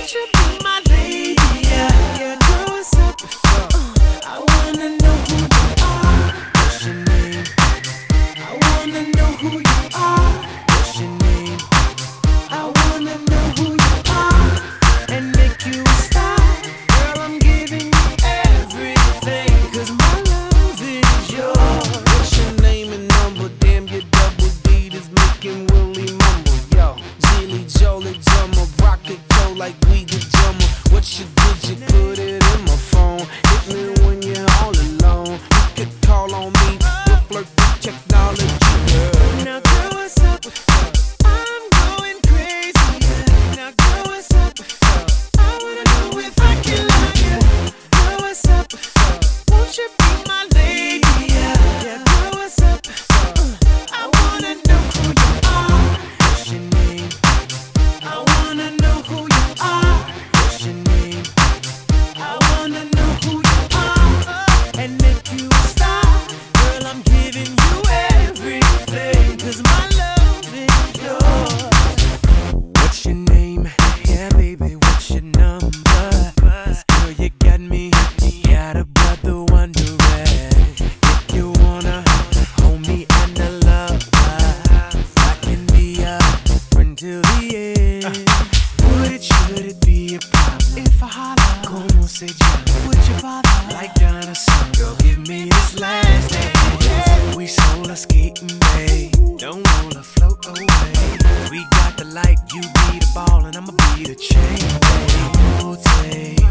Won't you be my lady? Yeah, girl, what's up? I wanna know who you are. What's your name? I wanna know who you are. What's your name? I wanna know who you are and make you a star. Girl, I'm giving you everything, 'cause my love is yours. What's your name and number? Damn, your double D is making Willie mumble. Yo, Zilly Jolie drummer, rock it go like we the drummer. What you did, you put it in my phone. Hit me when you're all alone. You could call on me, we'll flirt with technology, girl. Now, girl, what's up? I'm going crazy. Now, girl, what's up? I wanna know if I can love you. Girl, what's up? Won't you be my lady? Yeah, girl, what's up? I wanna know who you are. What's your name? I wanna know who you are. What's your name? I wanna know who you are and make you a star. Girl, I'm giving you everything, 'cause my love is yours. What's your name? Yeah, baby, what's your number? 'Cause girl, you got me, got a brother wondering if you wanna hold me and a lover. I can be a friend till the end. Would it, should it be a problem if I holler? Como se llama? Would you bother? Like dinosaur, girl, give me this last dance. We solar skating, babe. Don't wanna float away. We got the light, you be the ball, and I'ma be the chain, babe. Oh, take.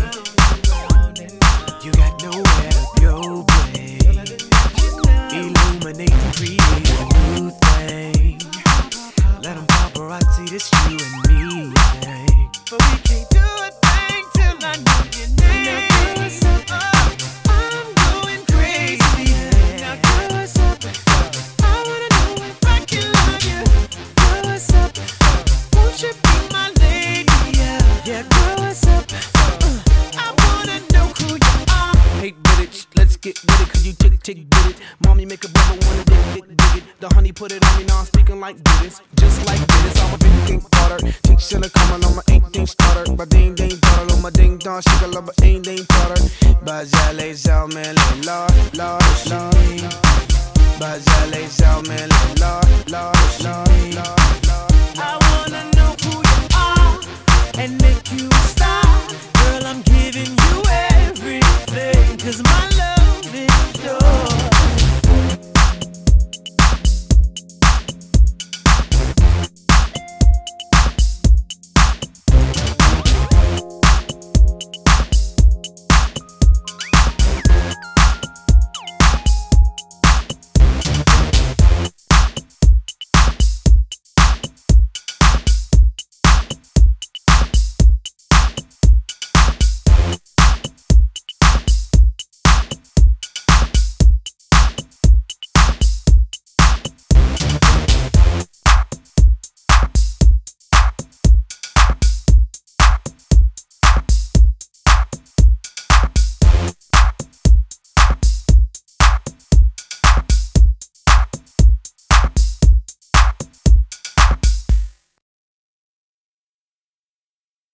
You got nowhere to go, babe. Illuminate and create a new thing. Let 'em paparazzi this you and me, babe. But we can't do a thing till I know your name. Now, girl, what's up? I'm going crazy. Now, girl, what's up? I wanna know if I can love you. Girl, what's up? Won't you be my lady? Yeah, girl, what's up? I wanna know who you are. Hey, bitch, let's get with it, 'cause you tick, get it. Mommy make a brother wanna dig it. The honey put it on me, now I'm speaking like this. Just like this, I'm a big king daughter. Tick should've come on my ain't thing starter. Ba ding ding daughter, on my ding dong, she got love, but ain't ding daughter. Bazale Zalman, Lord, Bazale Zalman, Lord. I wanna know who you are and make you a star. Girl, I'm giving you everything, 'cause my love is yours.